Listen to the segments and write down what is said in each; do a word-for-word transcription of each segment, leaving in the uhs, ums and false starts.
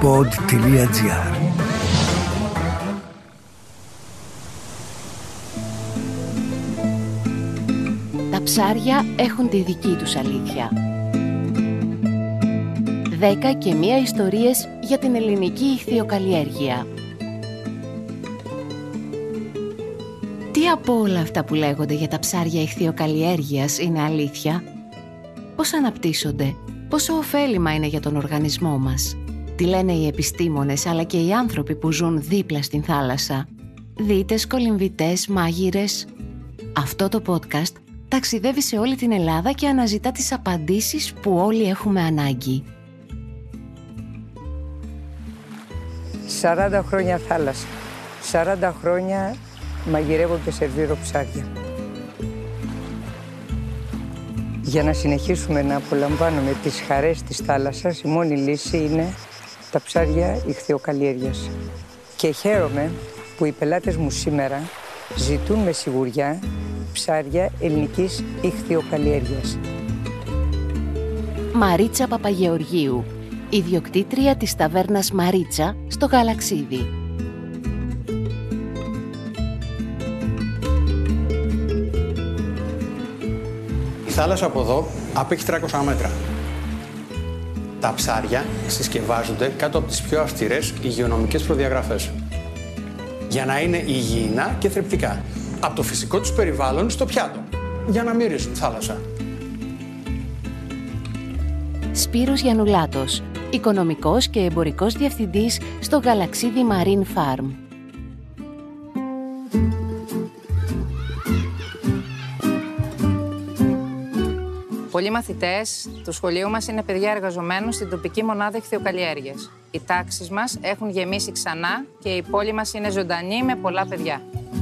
pod τελεία gr. Τα ψάρια έχουν τη δική τους αλήθεια. Δέκα και μία ιστορίες για την ελληνική ιχθυοκαλλιέργεια. Τι από όλα αυτά που λέγονται για τα ψάρια ιχθυοκαλλιέργειας είναι αλήθεια? Πώς αναπτύσσονται? Πόσο ωφέλιμα είναι για τον οργανισμό μας? Τι λένε οι επιστήμονες αλλά και οι άνθρωποι που ζουν δίπλα στην θάλασσα? Δίτες, κολυμβητές, μάγειρες. Αυτό το podcast ταξιδεύει σε όλη την Ελλάδα και αναζητά τις απαντήσεις που όλοι έχουμε ανάγκη. σαράντα χρόνια θάλασσα, σαράντα χρόνια μαγειρεύω και σερβίρω ψάρια. Για να συνεχίσουμε να απολαμβάνουμε τις χαρές της θάλασσας, η μόνη λύση είναι τα ψάρια ιχθυοκαλλιέργειας. Και χαίρομαι που οι πελάτες μου σήμερα ζητούν με σιγουριά ψάρια ελληνικής ιχθυοκαλλιέργειας. Μαρίτσα Παπαγεωργίου, ιδιοκτήτρια της ταβέρνας Μαρίτσα στο Γαλαξίδι. Η θάλασσα από εδώ απέχει τριακόσια μέτρα. Τα ψάρια συσκευάζονται κάτω από τις πιο αυστηρές υγειονομικές προδιαγραφές για να είναι υγιεινά και θρεπτικά από το φυσικό τους περιβάλλον στο πιάτο, για να μυρίζουν τη θάλασσα. Σπύρος Γιαννουλάτος, οικονομικός και εμπορικός διευθυντής στο Γαλαξίδι Marine Farm. Πολλοί μαθητές του σχολείου μας είναι παιδιά εργαζομένων στην τοπική μονάδα ιχθυοκαλλιέργειας. Οι τάξεις μας έχουν γεμίσει ξανά και η πόλη μας είναι ζωντανή με πολλά παιδιά.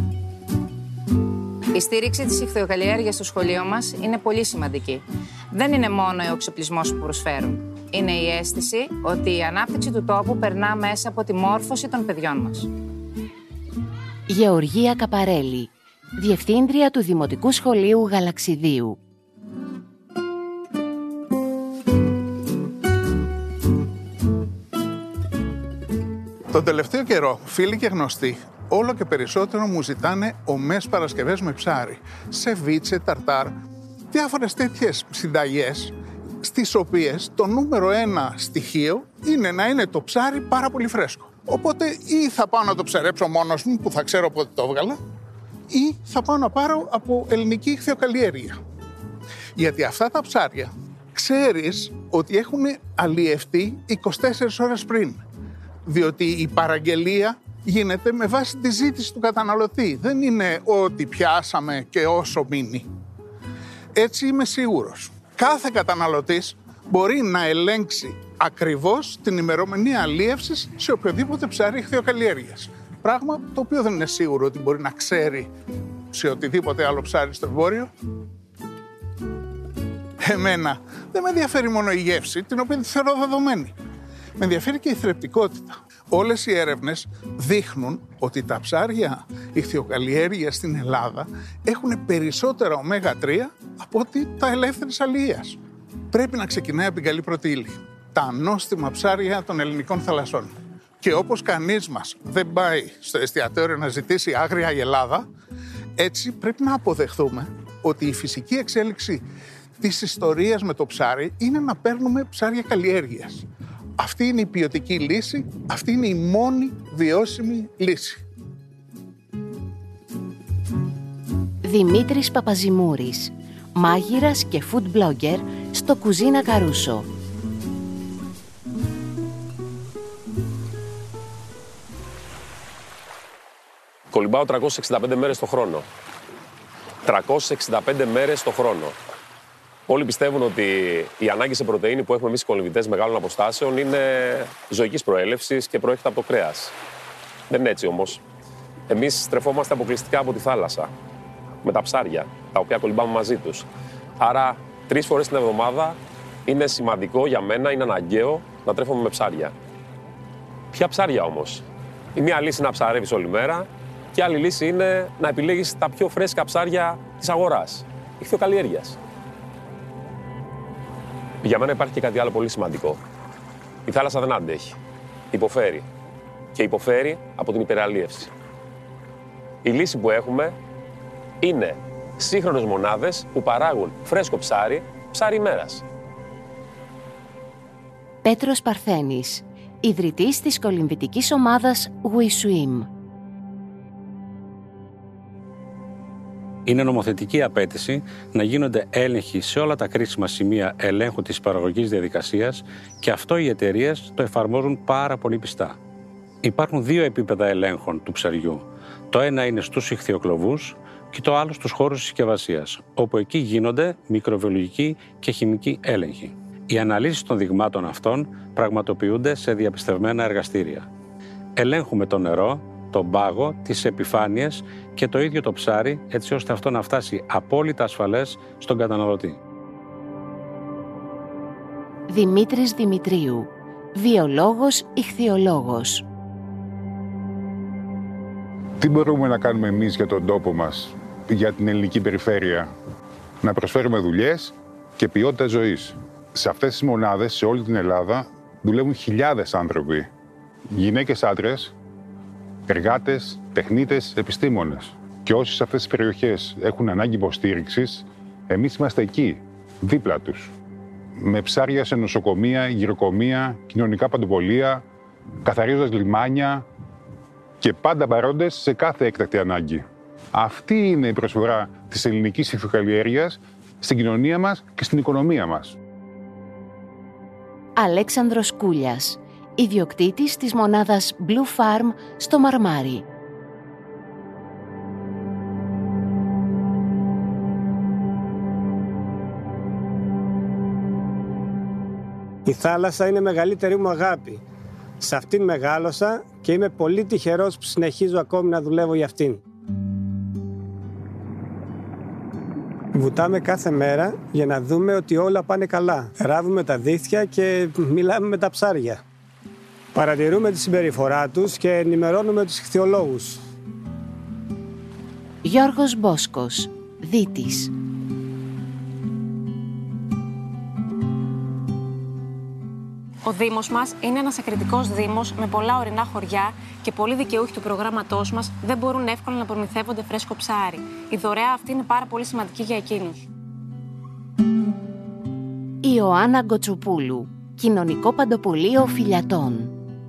Η στήριξη της ιχθυοκαλλιέργειας στο σχολείο μας είναι πολύ σημαντική. Δεν είναι μόνο ο εξοπλισμός που προσφέρουν. Είναι η αίσθηση ότι η ανάπτυξη του τόπου περνά μέσα από τη μόρφωση των παιδιών μας. Γεωργία Καπαρέλη, Διευθύντρια του Δημοτικού Σχολείου Γαλαξιδίου. Τον τελευταίο καιρό, φίλοι και γνωστοί, όλο και περισσότερο μου ζητάνε ομές Παρασκευές με ψάρι. Σεβίτσε, ταρτάρ, διάφορες τέτοιες συνταγές, στις οποίες το νούμερο ένα στοιχείο είναι να είναι το ψάρι πάρα πολύ φρέσκο. Οπότε ή θα πάω να το ψαρέψω μόνος μου, που θα ξέρω πότε το έβγαλα, ή θα πάω να πάρω από ελληνική ιχθυοκαλλιέργεια. Γιατί αυτά τα ψάρια ξέρεις ότι έχουν αλλιευτεί είκοσι τέσσερις ώρες πριν. Διότι η παραγγελία γίνεται με βάση τη ζήτηση του καταναλωτή. Δεν είναι ότι πιάσαμε και όσο μείνει. Έτσι είμαι σίγουρος. Κάθε καταναλωτής μπορεί να ελέγξει ακριβώς την ημερομηνία αλίευσης σε οποιοδήποτε ψάρι ιχθυοκαλλιέργειας. Πράγμα το οποίο δεν είναι σίγουρο ότι μπορεί να ξέρει σε οτιδήποτε άλλο ψάρι στο εμπόριο. Εμένα δεν με ενδιαφέρει μόνο η γεύση, την οποία τη θεωρώ δεδομένη. Με ενδιαφέρει και η θρεπτικότητα. Όλες οι έρευνες δείχνουν ότι τα ψάρια ιχθυοκαλλιέργειας στην Ελλάδα έχουν περισσότερα ωμέγα τρία από ότι τα ελεύθερης αλληλείας. Πρέπει να ξεκινάει από την καλή πρώτη ύλη. Τα ανώστιμα ψάρια των ελληνικών θαλασσών. Και όπως κανείς μας δεν πάει στο εστιατόριο να ζητήσει άγρια η Ελλάδα, έτσι πρέπει να αποδεχθούμε ότι η φυσική εξέλιξη της ιστορίας με το ψάρι είναι να παίρνουμε ψάρια καλλιέργειας. Αυτή είναι η ποιοτική λύση, αυτή είναι η μόνη βιώσιμη λύση. Δημήτρης Παπαζημούρης, μάγειρας και food blogger στο Κουζίνα Καρούσο. Κολυμπάω τριακόσιες εξήντα πέντε μέρες το χρόνο. τριακόσιες εξήντα πέντε μέρες το χρόνο. Όλοι πιστεύουν ότι η ανάγκη σε πρωτεΐνη που έχουμε εμείς οι κολυμβητές μεγάλων αποστάσεων είναι ζωικής προέλευσης και προέρχεται από το κρέας. Δεν είναι έτσι όμως. Εμείς στρεφόμαστε αποκλειστικά από τη θάλασσα, με τα ψάρια, τα οποία κολυμπάμε μαζί τους. Άρα, τρεις φορές την εβδομάδα είναι σημαντικό για μένα, είναι αναγκαίο να τρέφομαι με ψάρια. Ποια ψάρια όμως? Η μία λύση είναι να ψαρεύεις όλη μέρα και άλλη λύση είναι να επιλέγεις τα πιο φρέσκα ψάρια της αγοράς, ιχθυοκαλλιέργειας. Για μένα υπάρχει και κάτι άλλο πολύ σημαντικό. Η θάλασσα δεν αντέχει. υποφέρει. Και υποφέρει από την υπεραλίευση. Η λύση που έχουμε είναι σύγχρονες μονάδες που παράγουν φρέσκο ψάρι, ψάρι ημέρας. Πέτρος Παρθένης, ιδρυτής της κολυμβητικής ομάδας We Swim. Είναι νομοθετική απέτηση να γίνονται έλεγχοι σε όλα τα κρίσιμα σημεία ελέγχου της παραγωγικής διαδικασίας και αυτό οι εταιρείες το εφαρμόζουν πάρα πολύ πιστά. Υπάρχουν δύο επίπεδα ελέγχων του ψαριού. Το ένα είναι στους ιχθυοκλοβούς και το άλλο στους χώρους συσκευασίας, όπου εκεί γίνονται μικροβιολογικοί και χημικοί έλεγχοι. Οι αναλύσεις των δειγμάτων αυτών πραγματοποιούνται σε διαπιστευμένα εργαστήρια. Ελέγχουμε το νερό, τον πάγο, τις επιφάνειες και το ίδιο το ψάρι, έτσι ώστε αυτό να φτάσει απόλυτα ασφαλές στον καταναλωτή. Δημήτρης Δημητρίου, βιολόγος, ιχθυολόγος. Τι μπορούμε να κάνουμε εμείς για τον τόπο μας, για την ελληνική περιφέρεια? Να προσφέρουμε δουλειές και ποιότητα ζωής. Σε αυτές τις μονάδες, σε όλη την Ελλάδα, δουλεύουν χιλιάδες άνθρωποι. Γυναίκες, άντρες, εργάτες, τεχνίτες, επιστήμονες. Και όσοι σε αυτές τις περιοχές έχουν ανάγκη υποστήριξης, εμείς είμαστε εκεί, δίπλα τους. Με ψάρια σε νοσοκομεία, γυροκομεία, κοινωνικά παντοπολεία, καθαρίζοντας λιμάνια και πάντα παρόντες σε κάθε έκτακτη ανάγκη. Αυτή είναι η προσφορά της ελληνικής ιχθυοκαλλιέργειας στην κοινωνία μας και στην οικονομία μας. Αλέξανδρος Κούλιας, ιδιοκτήτης της μονάδας Blue Farm στο Μαρμάρι. Η θάλασσα είναι η μεγαλύτερη μου αγάπη. Σε αυτήν μεγάλωσα και είμαι πολύ τυχερός που συνεχίζω ακόμη να δουλεύω για αυτήν. Βουτάμε κάθε μέρα για να δούμε ότι όλα πάνε καλά. ράβουμε τα δίχτυα και μιλάμε με τα ψάρια. Παρατηρούμε τη συμπεριφορά τους και ενημερώνουμε τους ιχθυολόγους. Γιώργος Μπόσκος, Δίτης. Ο Δήμος μας είναι ένας ακριτικός Δήμος με πολλά ορεινά χωριά και πολλοί δικαιούχοι του προγράμματός μας δεν μπορούν εύκολα να προμηθεύονται φρέσκο ψάρι. Η δωρεά αυτή είναι πάρα πολύ σημαντική για εκείνους. Ιωάννα Γκοτσοπούλου, Κοινωνικό Παντοπολείο Φιλιατών.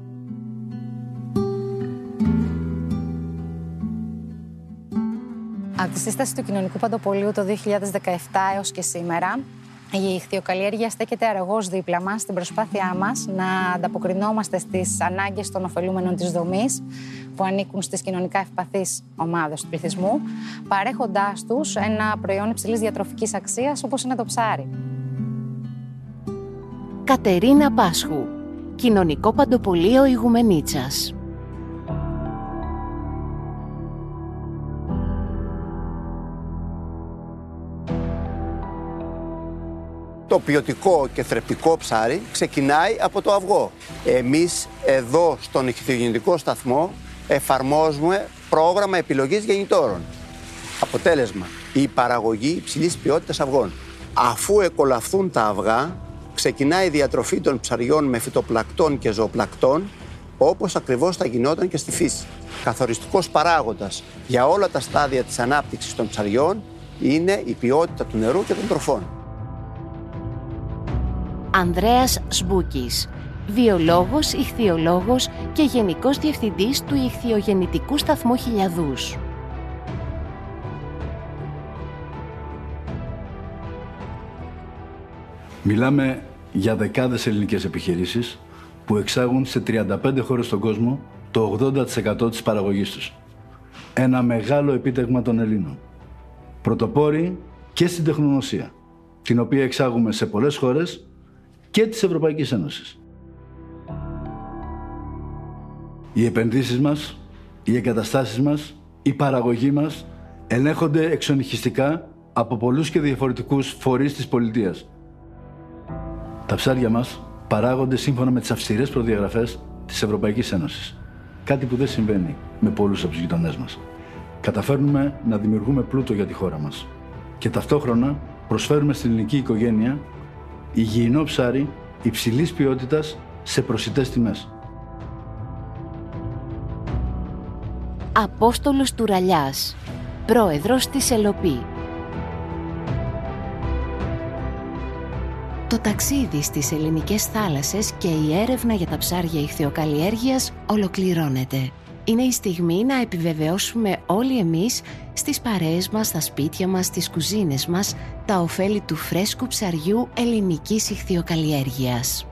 Από τη σύσταση του Κοινωνικού Παντοπολείου το δύο χιλιάδες δεκαεπτά έως και σήμερα, η ιχθυοκαλλιέργεια στέκεται αραγώς δίπλα μας στην προσπάθειά μας να ανταποκρινόμαστε στις ανάγκες των ωφελούμενων της δομής που ανήκουν στις κοινωνικά ευπαθείς ομάδες του πληθυσμού, παρέχοντάς τους ένα προϊόν υψηλής διατροφικής αξίας όπως είναι το ψάρι. Κατερίνα Πάσχου, Κοινωνικό Παντοπολείο Ιγουμενίτσας. Το ποιοτικό και θρεπτικό ψάρι ξεκινάει από το αυγό. Εμείς εδώ στον ιχθυογεννητικό σταθμό εφαρμόζουμε πρόγραμμα επιλογής γεννητόρων. Αποτέλεσμα, η παραγωγή υψηλής ποιότητας αυγών. Αφού εκολαφθούν τα αυγά, ξεκινάει η διατροφή των ψαριών με φυτοπλακτών και ζωοπλακτών, όπως ακριβώς θα γινόταν και στη φύση. Καθοριστικός παράγοντας για όλα τα στάδια της ανάπτυξης των ψαριών είναι η ποιότητα του νερού και των τροφών. Ανδρέας Σμπούκης, βιολόγος, ιχθυολόγος και γενικός διευθυντής του Ιχθυογεννητικού Σταθμού Χιλιαδούς. Μιλάμε για δεκάδες ελληνικές επιχειρήσεις που εξάγουν σε τριάντα πέντε χώρες στον κόσμο το ογδόντα τοις εκατό της παραγωγής τους. Ένα μεγάλο επίτευγμα των Ελλήνων. Πρωτοπόροι και στην τεχνογνωσία, την οποία εξάγουμε σε πολλές χώρες και της Ευρωπαϊκής Ένωσης. Οι επενδύσεις μας, οι εγκαταστάσεις μας, η παραγωγή μας ελέγχονται εξονυχιστικά από πολλούς και διαφορετικούς φορείς της πολιτείας. Τα ψάρια μας παράγονται σύμφωνα με τις αυστηρές προδιαγραφές της Ευρωπαϊκής Ένωσης. Κάτι που δεν συμβαίνει με πολλούς από τους γειτονές μας. Καταφέρνουμε να δημιουργούμε πλούτο για τη χώρα μας και ταυτόχρονα προσφέρουμε στην ελληνική οικογένεια υγιεινό ψάρι υψηλής ποιότητας σε προσιτές τιμές. Απόστολος Τουραλιάς, πρόεδρος της ΕΛΟΠΗ. Το ταξίδι στις ελληνικές θάλασσες και η έρευνα για τα ψάρια ιχθυοκαλλιέργειας ολοκληρώνεται. Είναι η στιγμή να επιβεβαιώσουμε όλοι εμείς στις παρέες μας, στα σπίτια μας, στις κουζίνες μας, τα ωφέλη του φρέσκου ψαριού ελληνικής ιχθυοκαλλιέργειας.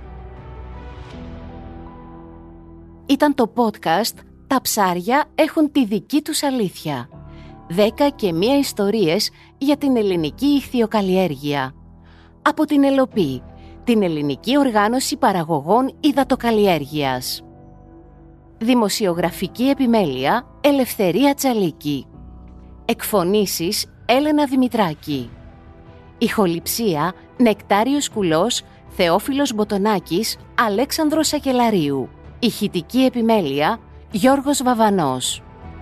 Ήταν το podcast «Τα ψάρια έχουν τη δική τους αλήθεια». Δέκα και μία ιστορίες για την ελληνική ιχθυοκαλλιέργεια. Από την ΕΛΟΠΗ, την Ελληνική Οργάνωση Παραγωγών Υδατοκαλλιέργειας. Δημοσιογραφική επιμέλεια Ελευθερία Τσαλίκη. Εκφωνήσεις Έλενα Δημητράκη. Ηχοληψία Νεκτάριος Κουλός, Θεόφιλος Μποτονάκης, Αλέξανδρος Σακελαρίου. Ηχητική επιμέλεια Γιώργος Βαβανός.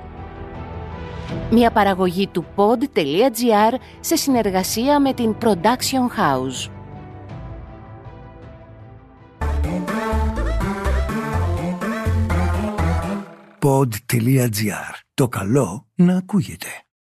Μια παραγωγή του pod.gr σε συνεργασία με την Production House. pod.gr. Το καλό να ακούγεται.